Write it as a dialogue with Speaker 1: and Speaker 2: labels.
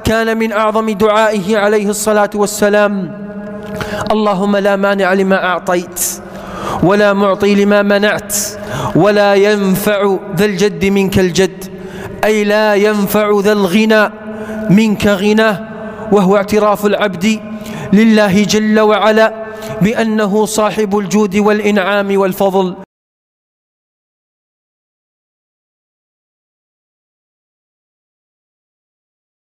Speaker 1: كان من أعظم دعائه عليه الصلاة والسلام: اللهم لا مانع لما أعطيت ولا معطي لما منعت ولا ينفع ذا الجد منك الجد، أي لا ينفع ذا الغنى منك غناه، وهو اعتراف العبد لله جل وعلا بأنه صاحب الجود والإنعام والفضل.